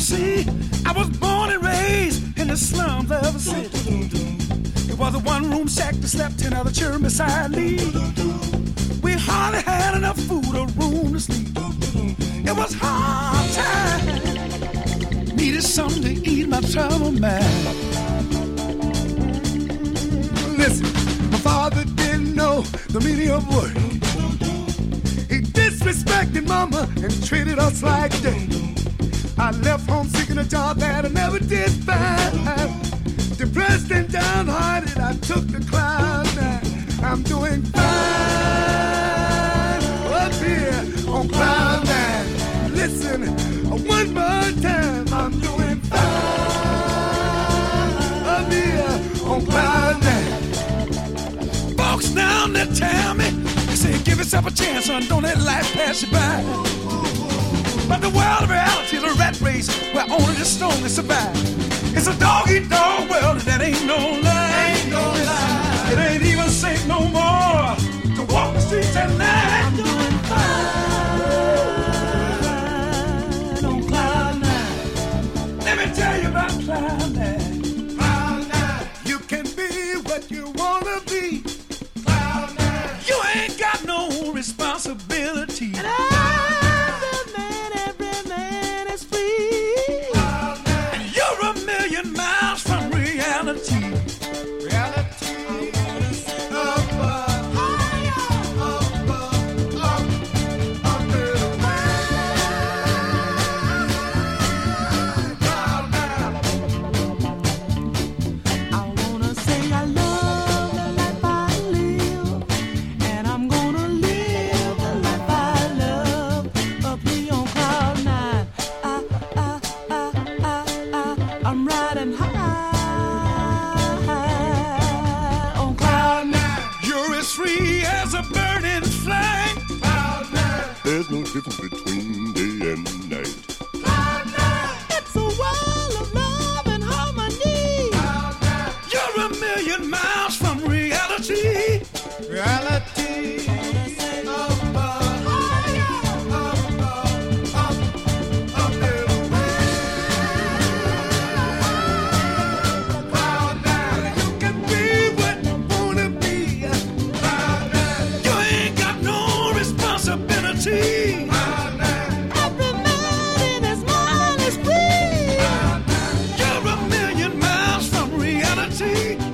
See, I was born and raised in the slums of a city. It was a one-room shack that slept 10 other children beside me. We hardly had enough food or room to sleep. It was hard time. Needed something to ease my troubled mind. Listen, my father didn't know the meaning of work. He disrespected mama and treated us like dirt. I left home seeking a job that I never did find. Depressed and downhearted, I took the cloud nine. I'm doing fine up here on cloud nine. Listen, one more time, I'm doing fine up here on cloud nine. Folks down there tell me, they say give yourself a chance, son, don't let life pass you by. But the world of reality is a rat race where only the strongest survive. It's a dog-eat-dog world and that ain't no lie. Ain't no lie. It ain't even safe no more to walk the streets at night. I'm doing fine on cloud nine. Let me tell you about cloud nine. Cloud nine. You can be what you wanna be. Cloud nine. You ain't got no responsibility. Difference between day and night. It's a world of love and harmony. You're a million miles from reality. Reality. You can be what you wanna be. You ain't got no responsibility. See?